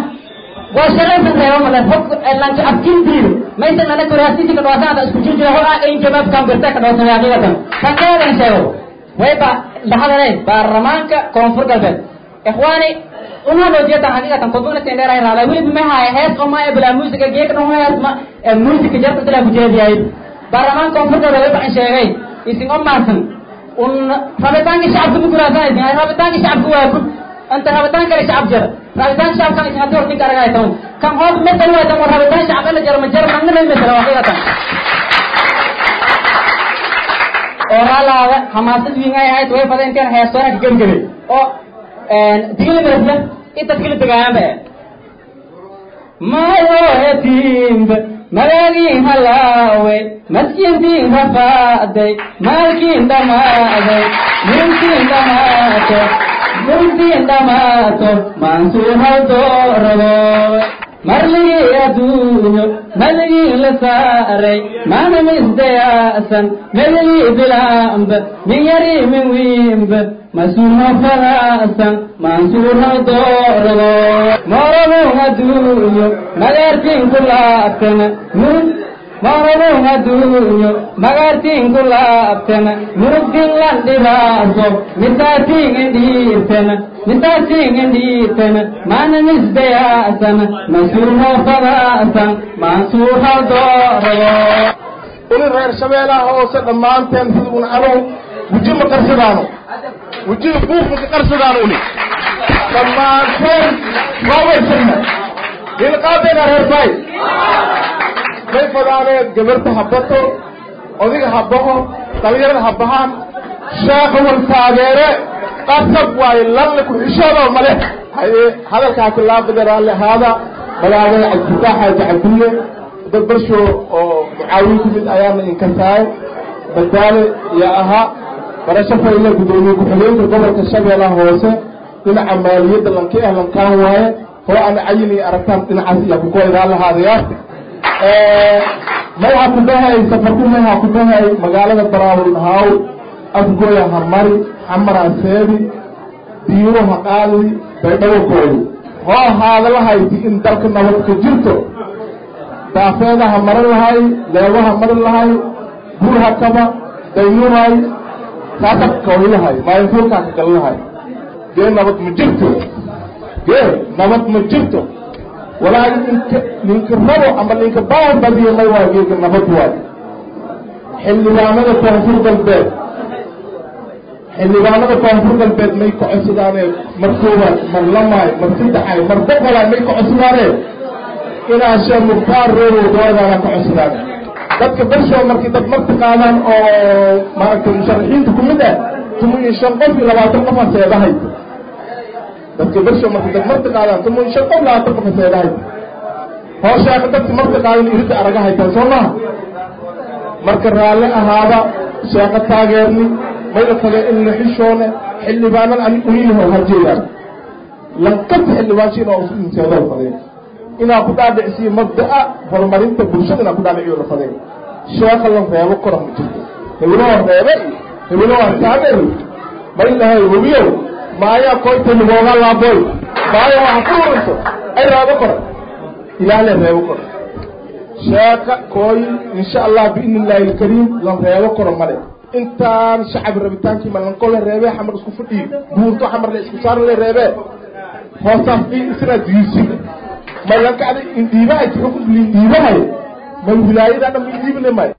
وشغلت اليوم على فوق لانك أبكين دير ما يصير أنا كراسيتي كدوسان هذا اسكتشين جوا هو أي جواب كم برتاح كدوسان يا أخي كذا فكذا نشيله ويبا لهذا ليه برلمان كونفور قلبه إخواني أنا لو جيت حقيقة كنتون سندر هاي هذا ولي بما هاي هات أو ما يبلا موسيقى جيك نوع هاي اسمه موسيقى جات تطلع بجيب هاي برلمان كونفور قلبه ويبا إن شيء هاي يسمون ماسن ون رابطان الشعب بكراسان يعني رابطان الشعب هو أنت رابطان كله شعب جر رابطان شعب كان يشهد ورتي كارجا يتوم كم هو مثل هو يتوم رابطان شعب كله جر مجر من غير مثل واحد يتوم أورالا حماسة بيناي هاي توي فدين كان هاي سونا كم كذي أو تقول مرسلا إنت تقول تقام به ما هو هتيم ملاقي هلاوي مسكين دين رفادي مالكين دمادي ممكن دمادي ممكن دمادي منصور هدورو مرلي أدونو ملي لساري ما نمزدياسن ملي بلامب ميري من ويمب مسؤول فراسن منصور هدورو مرمو هدونو ملارتين كلاتنا مرمو هدونو ملارتين كلاتنا مردين لاندباسو مساتين ديتنا مساتين ديتنا ما نمزدياسن مسؤول فراسن منصور هدورو ولي رير شبيلة هو سدمان تنفذون عنه وجي مقرصدانو وجي بوف مقرصدانو لي سدمان تن باوي سنة للقابين رير باي كيف داني قبرت حبتو وذيك حبهم تغيير حبهم شيخ والفاقيري قصب واي للك وحشابه وملح هذا الكاك الله بدر هذا بلاغي الفتاحة الجحفية دبرشو معاويكم من أيام الإنكسار بالتالي يا أها برشفة إلا قدومي كحلين قبرة الشبه الله هوسه إلى عمالية اللنكيه لنكان واي هو أنا عيني أركان إن عسية بقوة إذا الله هذا موعى كبهي سفركم موعى كبهي مقالة براول الهاو أبقوا يا هماري حمر أسيبي ديرو مقالي بيدو كوي هو هذا الله يدي إن دلك النوات كجلتو daafeedaha maran lahay leebaha maran lahay buurha kaba dayuuray saasad kawlahay maalinfuulkaa ka galinahay dee nabad ma jirto dee nabad ma jirto walaahi inka ninka rabo ama ninka baan badiya may waa geedka nabad waay xildhibaanada koonfur galbeed xildhibaanada koonfur galbeed may ka codsidaanee mar koowaad mar lamaay mar saddexaay mar boqolaay may ka codsidaanee inaa sheekh mukhtaar reerow doodana ka cusbaan dadka bershow markii dad marti qaadaan oo maaragtay musharaxiinta ku mid ah tumun shan qof iyo labaatan qof seedahay dadka bershow markii dad marti qaadaan tumun shan qof labaatan qof seedahay hoo sheekh dadka marti qaadan irinta aragahay tan soo maaha marka raalli ahaada sheeko taageerni mayda kale in la xishoone xildhibaanan ani uyiho hajeeyaan lankasta xildhibaanshina oo inteedoo fadeen inaa ku dhaadhicsiyo mabda'a horumarinta bulshada inaa ku dhaadhiciyo la fadeen sheekha la reebo kora ma jirto hebeloo reebe hebeloo taageer maylahay webiyow maayaa koyta lugooga laaboy maayo waxa ku waranto ay reebo kora ilaale reebo kora sheeka kooy insha allah biidni illaahi alkariim lan reebo kora male intaan shacab rabitaankii malanko la reebee xamar isku fadhiyo buurto xamar la isku saar la reebee hoosaas ii isna diisi malankaada indiibahay xukun indiibahay ma wilaayada dhan indiibne may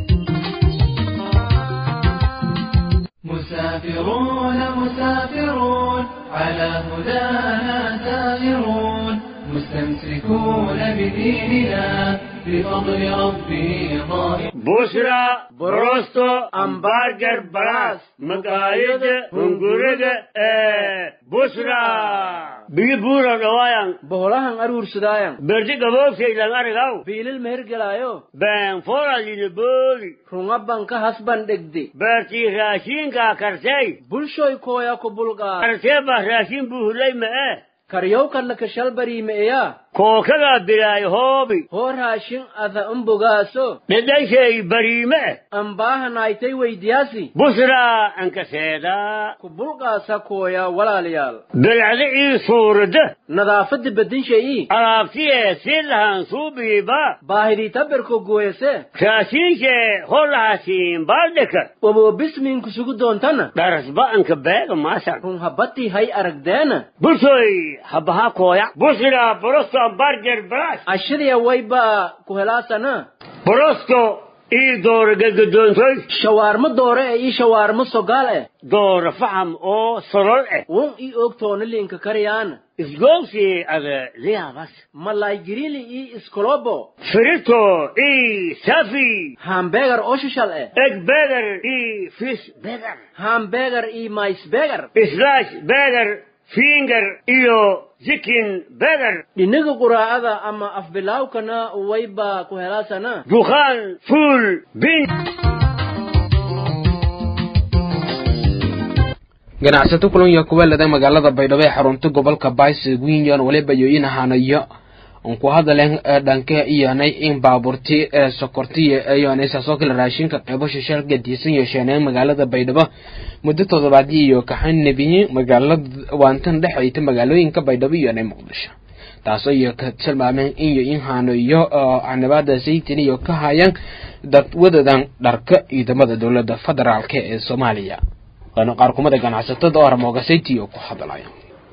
مسافرون مسافرون على هدانا سائرون مستمسكون بديننا بفضل ربه ظاهر بشرى بروستو امبارجر براس مقايد هنغورد بشرى بيبورا روايان بهولهان أرور سدايان برجي قبوك سيلان أرغاو بيل المهر قلايو بان فورا لنبولي رونغبان كهسبان دقدي برتي راشين كا كرسي بلشوي كويا كبولغا كرسي با راشين بوهلي مئة كريو كان شلبري مئيا كوكا بلاي هوبي هو راشين أذا أمبغاسو ندي شي بريمة أمباها نايتي ويدياسي بشرى أنك سيدا كبولغا ساكويا ولا ليال بالعدئي صورده نظافة بدين شيء عرفتيه سيلهان صوبي با باهري تبركو قويسي كاسين شي خلاسين بالدك وبو بسمين كسوكو دونتانا درس با أنك بيغ ماسا هم هبتي هاي أرقدانا بلسوي هبها كويا بشرى بروستو برجر براش أشريا ويبا كوهلاسانا بروستو اي دور قدون توي شوارم دورة اي شوارم سوغال دور فهم او سرور وون اي اوكتون اللي انك كريان اسقوسي اغا ليها بس ملاي جريلي اي اسكولوبو فريتو اي سافي همبرجر اوشيشال اي اك برجر اي فيش برجر همبرجر اي مايس برجر اسلاش برجر فينجر إيو زيكين بدر دينغ قراءة أما أفبلاو كنا ويبا كهلاسنا دخان فول بين ganacsato kulan iyo kuwa lada magaalada Baydhabo ee xarunta gobolka Baayse Guinyan waliba yoyin ahaanayo on ku hadaleen dhanka iyaanay in baaburti ee sokortiye ayoonay soo kala raashinka qaybo shishal gadiisan yeesheen magaalada Baydhabo muddo toddobaadii iyo kaxan nabiyi magaalada waantan dhaxayta magaalooyinka Baydhabo iyo Muqdisho taasoo iyo ka tilmaameen in yoyin haanayo anabada saytin iyo ka hayaan dad wadadan dharka ciidamada dawladda federaalka ee Soomaaliya أنا قاركم هذا كان عسته دار موجسيتي وكحد العيان.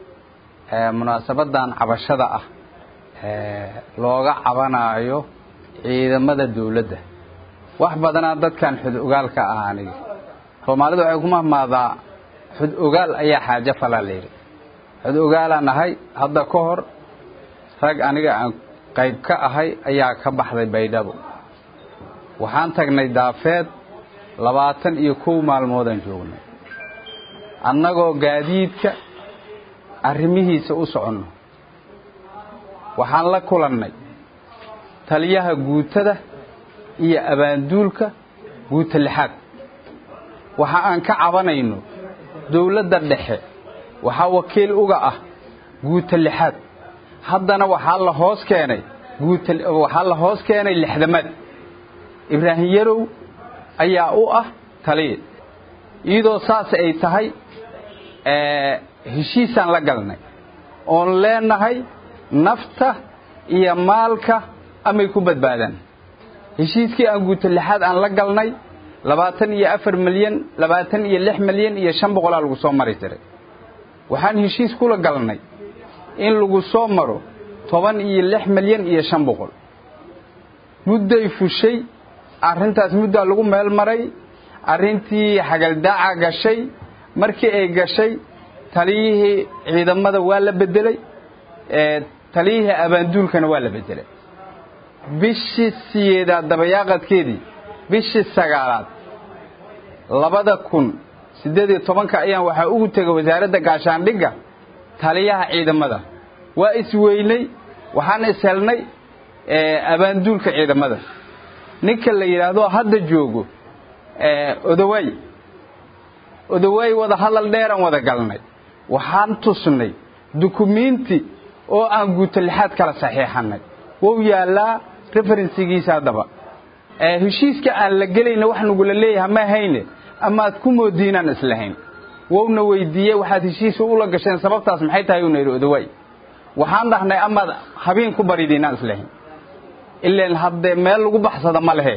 مناسبة عبشة آه لوجا عبنا أيو إذا مدى الدولة واحد بدنا ضد كان حد أقال كأهاني فما لدو عقمه ماذا حد أقال أي حاجة فلا لير حد أقال أنا هاي هذا كهر رج أنا قيب كأهاي أي كبح ذي بيدابو وحان تجني دافد لبعتن يكون مع المودن جونا annagoo gaadiidka arrimihiisa u soconno waxaan la kulannay taliyaha guutada iyo abaanduulka guuta lixaad waxa aan ka cabanayno dawladda dhexe waxa wakiil uga ah guuta lixaad haddana waxa la hoos keenay guuta waxa la hoos keenay lixdamaad Ibraahim Yarow ayaa u ah taliye iyadoo saas ay tahay ee heshiisaan la galnay oon leenahay nafta iyo maalka amay ku badbaadaan heshiiskii aan guuta lixaad aan la galnay labaatan iyo afar milyan labaatan iyo lix milyan iyo shan boqol lagu soo mari jiray waxaan heshiis kula galnay in lagu soo maro toban iyo lix milyan iyo shan boqol mudday fushay arrintaas muddo lagu meel maray arrintii xagaldaaca gashay markii ay gashay taliyihii ciidamada waa la bedelay ee taliyihii abaanduulkana waa la bedelay bishii siyeeda dabayaaqadkeedii bishii sagaalaad labada kun sideed iyo tobanka ayaan waxa ugu tagay wasaaradda gaashaandhigga taliyaha ciidamada waa isweynay waxaan ishelnay ee abaanduulka ciidamada ninka la yiraahdo hadda joogo ee odaway odaway wada hadal dheeran wada galnay waxaan tusnay dukumeenti oo aan guuto lixaad kala saxiixanay wuu yaalaa referensigiisa hadaba ee heshiiska aan la galayna wax nagu leeyahay ma hayne ama aad ku moodiinaan islahayn wuuna weydiiyay waxaad heshiis u la gasheen sababtaas maxay tahay inuu yiraahdo way waxaan dhahnay ama habeen ku bariidinaan islahayn ilaa hadda meel lagu baxsada ma lehe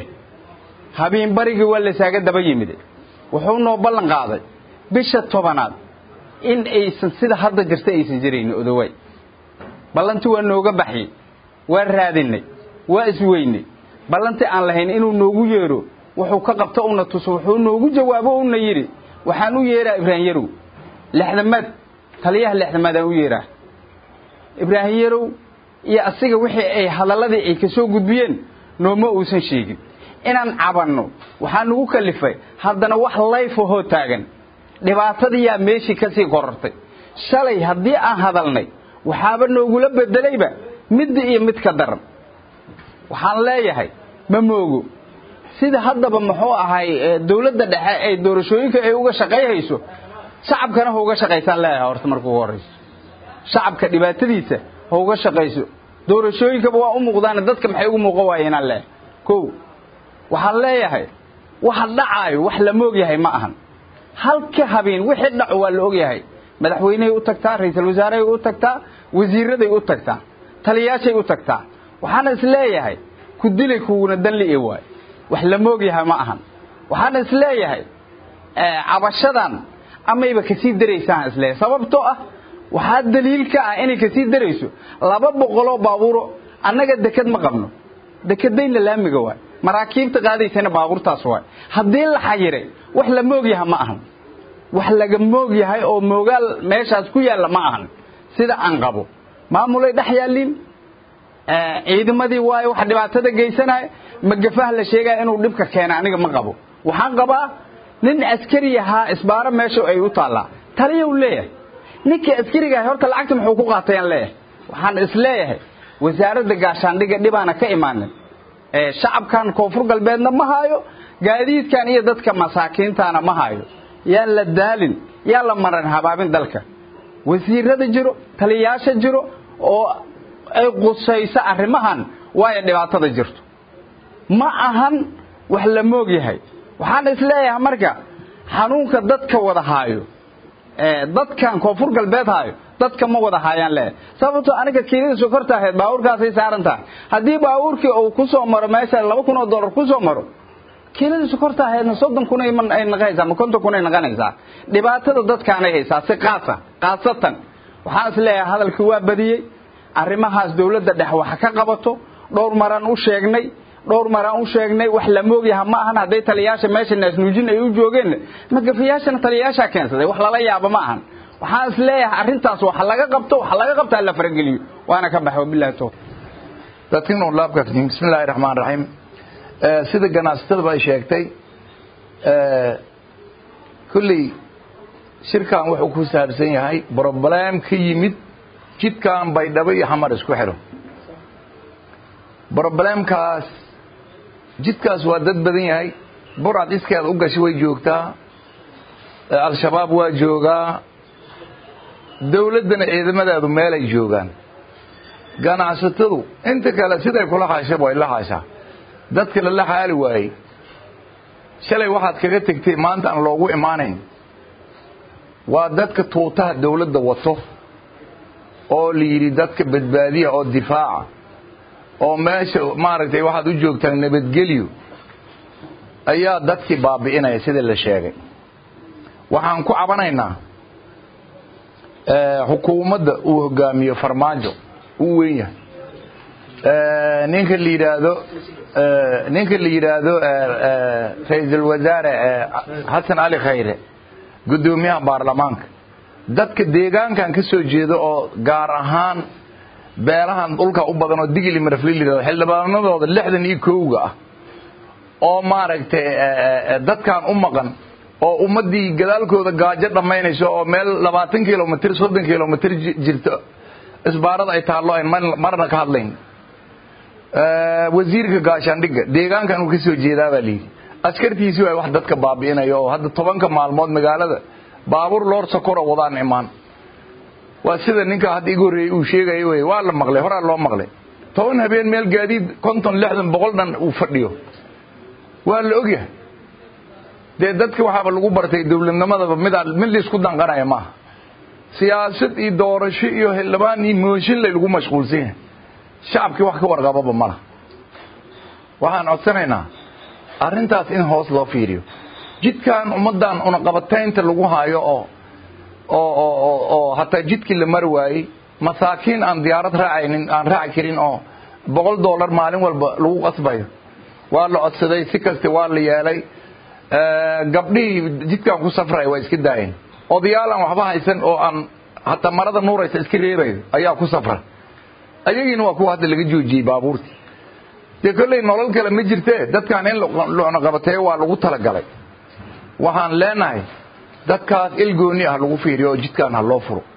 habeen barigi wala saaga daba yimid wuxuu noo ballan qaaday bisha tobanaad in aysan sida hadda jirtay aysan jirin odaway ballantii waa nooga baxay waa raadinay waa isweynay ballantii aan lahayn inuu noogu yeero wuxuu ka qabto una tuso wuxuu noogu jawaabo una yiri waxaan u yeeraa Ibrahim Yarow lixdamaad taliyaha lixdamaad aan u yeeraa Ibrahim Yarow iyo asiga wixii ay hadaladii ay ka soo gudbiyeen nooma uusan sheegin inaan cabanno waxaan ugu kalifay haddana wax life oo taagan dhibaatadii yaa meeshii ka sii korortay shalay haddii aan hadalnay waxaaba noogula bedelayba mid iyo mid ka daran waxaan leeyahay ma moogo sida haddaba muxuu ahay dawladda dhexe ay doorashooyinka ay uga shaqeeyayso shacabkana uga shaqeysan leeyahay horta markuu horeyso shacabka dhibaatadiisa uga shaqeyso doorashooyinka waa u muuqdaan dadka maxay ugu muuqo waayeen alle ko waxaan leeyahay waxa dhacaayo wax la moog yahay ma ahan halka habeen wixii dhac waa la og yahay madaxweynaha u tagtaa ra'iisul wasaaraha u tagtaa wasiirada u tagtaa taliyaashay u tagtaa waxaan is leeyahay ku dilay kuuna dan li waay wax la moog yahay ma ahan waxaan is leeyahay ee cabashadan amayba ka sii dareysaan is leeyahay sababtoo ah waxa daliilka ah inay ka sii dareyso laba boqol oo baabuur annaga dekad ma qabno dekadayna laamiga waay maraakiibta qaadaysana baabuurtaas waay hadii la xayiray wax la moog yahay ma ahan wax laga moog yahay oo moogal meeshaas ku yaala ma ahan sida aan qabo maamulay dhaxyaalin ee ciidamadii waay wax dhibaatada geysanay magafaha la sheegay inuu dhibka keenay aniga ma qabo waxaan qabaa nin askari ahaa isbaara meesha ay u taala taliye u leeyahay ninka askariga horta lacagta muxuu ku qaatay leeyahay waxaan is leeyahay wasaaradda gaashaandhiga dhibaana ka imaanin ee shacabkan koonfur galbeedna ma haayo gaadiidkan iyo dadka masaakiintaana ma haayo yaa la daalin yaa la maran habaabin dalka wasiirada jiro taliyaasha jiro oo ay qusaysa arrimahan way dhibaatada jirto ma ahan wax la moog yahay waxaan is leeyahay marka xanuunka dadka wada haayo ee dadkan koonfur galbeed haayo dadka ma wada haayaan leeyahay sababtoo aniga kiilada sokorta ahayd baabuurkaas ay saaran tahay haddii baabuurkii uu ku soo maro meesha laba kun oo dollar ku soo maro kiilada sokorta ahaydna soddon kun ay man ay naqaysaa ma konton kun ay naqanaysaa dhibaatada dadkaan ay haysaa si qaasa qaasatan waxaan is leeyahay hadalkii waa badiyay arrimahaas dawladda dhex waxa ka qabato dhowr maran u sheegnay dhowr maran u sheegnay wax la moog yahay ma ahan haday taliyaasha meesha naas nuujin ay u joogeen ma gafiyaashana taliyaasha keensaday wax lala yaabo ma ahan waxaan is leeyahay arrintaas waxa laga qabto waxa laga qabtaa la farageliyo waana ka baxo billaah to dadkii noo laabka bismillaahir rahmaanir rahiim ee sida ganacsatada ay sheegtay ee kulli shirkan wuxuu ku saabsan yahay problem ka yimid jidkan baydhabo iyo xamar isku xiro problemkaas jidkaas waa dad badan yahay burad iskeed u gashay way joogtaa al-shabaab waa joogaa dawladana ciidamadeedu meel ay joogaan ganacsatadu inta kale siday kula haashay way la haashaa dadka la xaali waayay shalay waxaad kaga tagtay maanta aan loogu imaanayn waa dadka tuutaha dawladda wato oo liiri dadka badbaadiya oo difaaca oo meesha maaragtay waxaad u joogtaan nabadgelyo ayaa dadkii baabi'inaya sida la sheegay waxaan ku cabanaynaa ee xukuumadda uu hogaamiyo farmaajo uu weyn yahay ee ninka la yiraahdo ee ninka la yiraahdo ee ra'iisul wasaare Xasan Ali Khayre gudoomiyaha baarlamaanka dadka deegaankan ka soo jeedo oo gaar ahaan beelahan dhulka u badan oo digili marfliil xildhibaanadooda lixdan iyo kow ah oo maaragtay dadkan u maqan oo ummadii gadaalkooda gaajo dhameynayso oo meel labaatan kiiloomitir soddon kiiloomitir jirto isbaarada ay taalo ay marna ka hadlayn wasiirka gaashaandhigga deegaankan uu ka soo jeedaa baa layidhi askartiisii waa wax dadka baabi'inayo oo hadda tobanka maalmood magaalada baabuur loor sokora wadaan imaan waa sida ninka hadda igu horreeyey uu sheegayo wey waa la maqlay horaa loo maqlay toban habeen meel gaadiid konton lixdan boqol dhan uu fadhiyo waa la ogyahay dee dadka waxaaba lagu bartay dowladnimadaba midaan mid la isku danqanaya maaha siyaasad iyo doorasho iyo xildhibaan iyo mooshin lay lagu mashquulsan yahay shacabkii wax ka warqababa ma laha waxaan codsanaynaa arrintaas in hoos loo fiiriyo jidkan ummaddan unaqabataynta lagu haayo oo oo oo oo hataa jidkii la mari waayey masaakiin aan diyaarad raacaynin aan raaci karin oo boqol dollar maalin walba lagu qasbayo waa la codsaday si kasta waa la yeelay gabdhihii jidkan ku safraya waa iska daayeen odayaal aan waxba haysan oo aan hataa marada nuuraysa iska reebayo ayaa ku safra ayagiina waa kuwa hadda laga joojiyey baabuurtii dee kolley nolol kale ma jirtee dadkan in lucno qabateeyo waa lagu talagalay waxaan leenahay dadkaas ilgooni ah lagu fiiriyo oo jidkan ha loo furo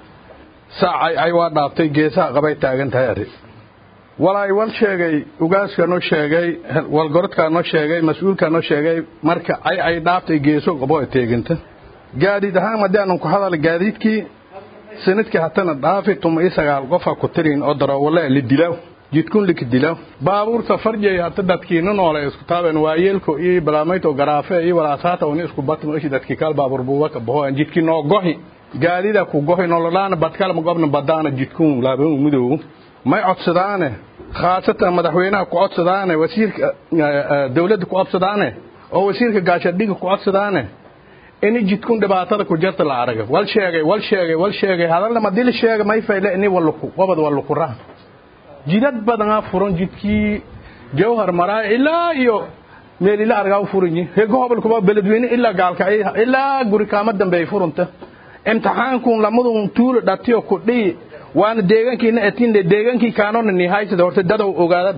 saacay ay waa dhaaftay geesaha qabay taagan tahay arrin walaay wal sheegay ugaaska noo sheegay wal gorodka noo sheegay mas'uulka noo sheegay marka ay ay dhaaftay geeso qabo teeganta gaadiid ahaan madaan ku hadal gaadiidkii sanadkii hatana dhaafi tuma isagaal qofa ku tirin oo darawale la dilaaw jidkun liki dilaaw baabuurta farjay hata dadkiina noole isku taaban waayeelko iyo balaamayto garaafe iyo walaasaata oo isku batmo ishi dadkii kal baabuur buuba ka boho jidkii noo gohi gaadida ku gohi nololaan badkal ma gobna badaana jidkun laabaan mudow may codsadaane khaasatan madaxweynaha ku codsadaane wasiirka dawladda ku codsadaane oo wasiirka gaashadhiga ku codsadaane in jidkun dhibaatada ku jirta la araga wal sheegay wal sheegay wal sheegay hadalna ma dil sheegay may fayle in walku wabad walku raa jidad badan furan jidkii jawhar maraa ilaa iyo meel ila argaa furanyi he gobolka beledweyne ilaa gaalka ilaa guri kaama dambeey furunta imtixaankun lamadun tuul dhatiyo ku dhii waan deegaankiina atiin deegaankii kaanoon ni haysada horta dad ogaadad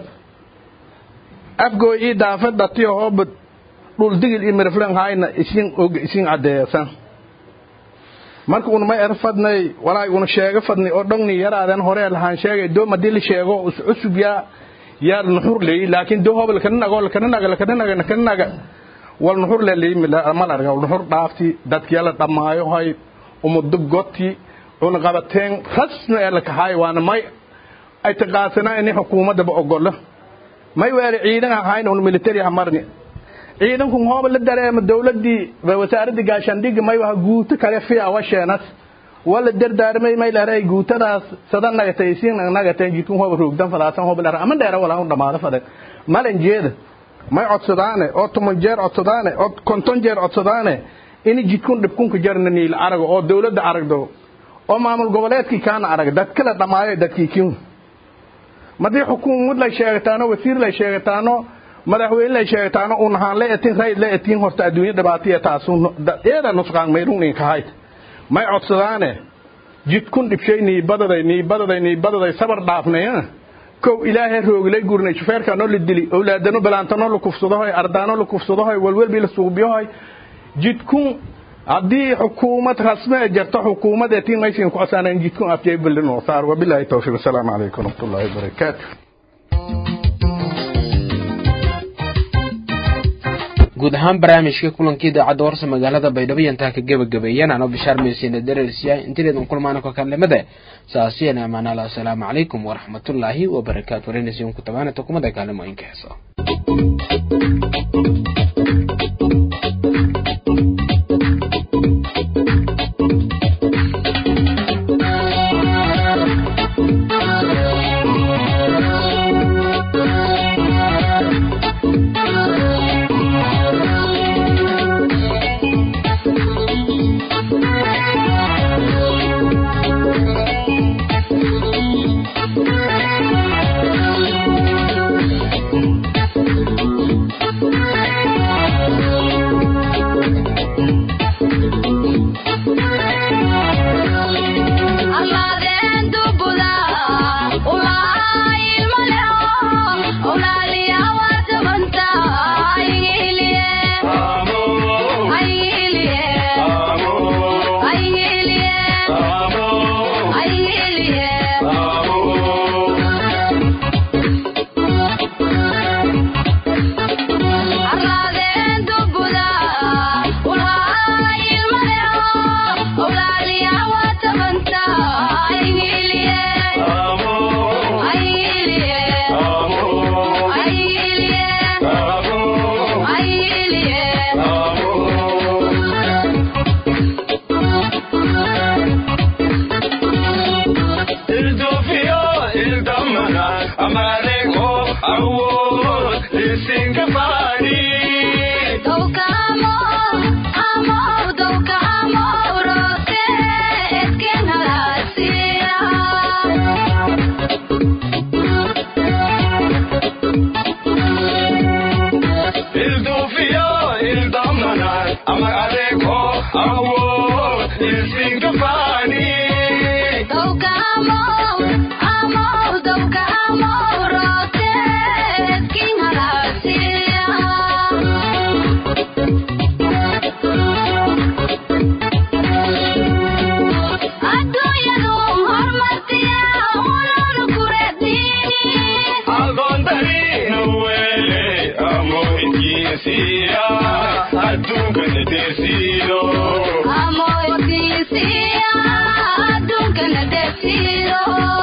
afgoo ii daafad dhatiyo hoobad dhul digil iyo mirflan hayna isin og isin adeesan marka uu ma erfadnay walaay uu sheega fadni oo dhongni yaraadan hore lahaan sheegay do ma dil sheego cusub ya ya nuxur leey laakiin do hobal kan nago kan naga kan naga kan naga wal nuxur leey ma la arga nuxur dhaafti dadkii la dhamaayo hay umud goti una qabateen rasmi ee la kahay waana may ay taqaasana in xukuumadda ba ogol may weeri ciidan ahayn oo military hamarni ciidanku hoob la dareema dawladii wasaaradda gaashaandhig may waxa guuto kale fiya washeenas wala dardaarmay may laharay guutadaas sadan naga taysiin naga taanjitu hoob roogdan fadaasan hoob la ama dheera wala u dhamaado faday malan jeeda may codsadaane oo tuman jeer codsadaane oo konton jeer codsadaane in jidkun dhibkun ku jarnani la arago oo dawladda aragdo oo maamul goboleedkii kaana arag dad kala dhamaayo dadkii kiin madii xukuumad la sheegtaano wasiir la sheegtaano madaxweyne la sheegtaano uu nahaan la etin rayd la etin horta adduunyo dhibaataya taasoo eeda nusqaan meeruun in ka hayd may codsadaane jidkun dhibsheynii badaday nii badaday nii badaday sabar dhaafnay ko ilaahay rooglay gurnay shufeerka noo la dili awlaadano balaantano la kufsado hay ardaano la kufsado hay walwal bil suubiyo hay jidkun haddii xukuumad rasmi ah jirto xukuumadda tiin maysan ku codsanayeen jidkun afjay bilin oo saar wa billahi tawfiiq assalamu alaykum wa rahmatullahi wa barakatuh guud ahaan barnaamijka kulankii idaacadda warsa magaalada baydhabo intaa ka gabagabeeyeen anoo bishaar meysina dareersiya intireedan kulmaana ka kanlimada saasiyana amaanala assalaamu calaykum waraxmatullaahi wabarakaatu wareynaysiin ku tabaana tukumada kaalmooyinka heesa adeko awo isinka fani Dauka amo amo dauka amo rote king halasia Aduya no hormatia ulun kuredini Agondari nuele amo ikisia adunga netesilo Amo ikisia adunga netesilo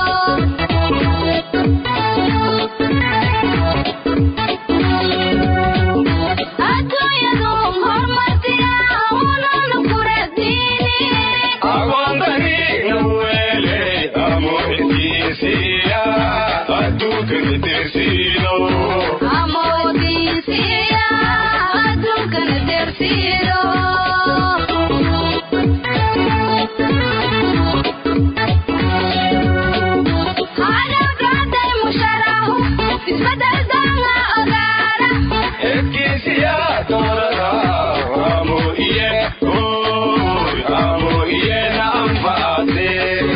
Aduya no hormatia ulun kuredini Agondari nuele amo ikisia adunga netesilo Amo ikisia adunga netesilo Hada brada musharahu isbadal danga agara Ekisia torada amo iye oh amo iye na amfate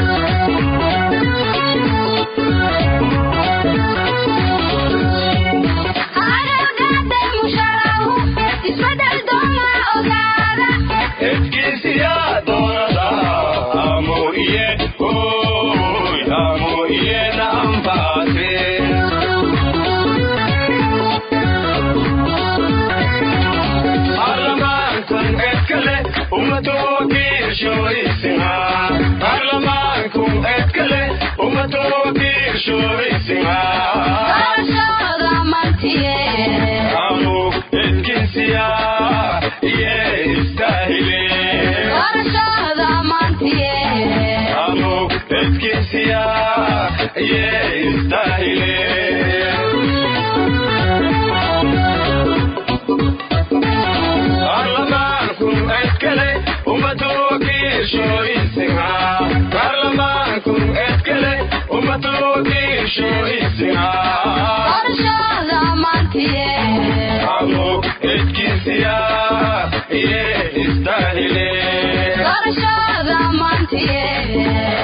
Hada brada musharahu isbadal danga agara Ekisia torada amo iye oh amo iye na amfate Parlaman kun etkale umato kirsho isina Parlaman kun etkale umato kirsho isina Karashada mantiye Amo etkisia ye istahile Karashada mantiye Amo etkisia ye istahile Parlaman kun etkale umato kirsho isina Parlaman kun etkale umato kirsho isina Karashada mantiye Amo etkisia ye istahile Karashada mantiye